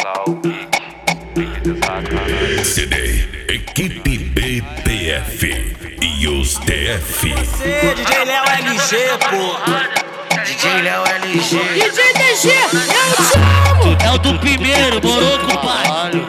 CD Equipe BPF e os TF. Você, DJ Léo LG, pô. DJ Léo LG. DJ DG, eu te amo. É o do primeiro, morou, compadre.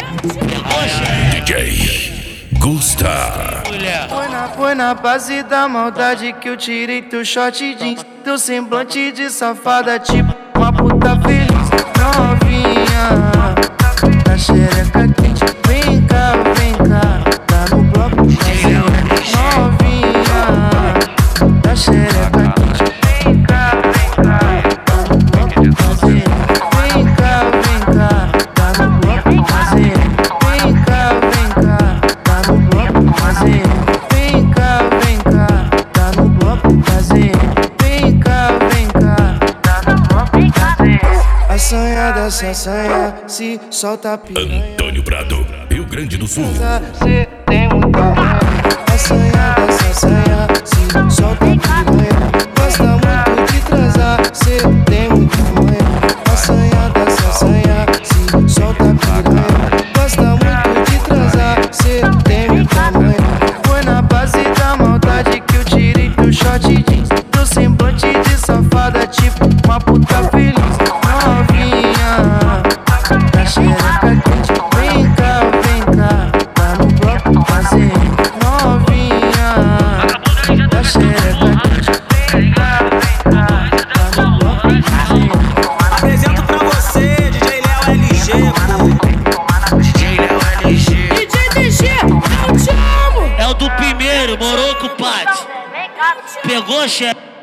DJ Gusta. Foi na base da maldade que eu tirei teu short jeans. Teu semblante de safada, tipo uma puta feliz. Novinha, na xereca quente. Vem cá, tá no bloco. Novinha, na xereca quente. Vem cá, tá no bloco. Vem cá, tá no bloco. Vem cá, tá no bloco. Vem cá, tá no bloco. Vem cá, tá no bloco. A sonhada se assanha, se solta piranha. Antônio Prado, Rio Grande do Sul. Cê tem muita manha. A sonhada se assanha, se solta piranha. Gosta muito de transar, cê tem muita manha. A sonhada se assanha, se solta piranha. Gosta muito de transar, cê tem muita manha. Foi na base da maldade que eu tirei teu short jeans. Teu semblante de safada, tipo uma puta feliz. Novinha, na xereca quente. Vem cá, tá no bloco. Novinha, na xereca quente. Vem cá, tá no bloco. Apresento pra você, DJ Léo LG, pô. DJ Léo LG. DJ DG, eu te amo. É o do primeiro, morou, compadre. Pegou, chefe?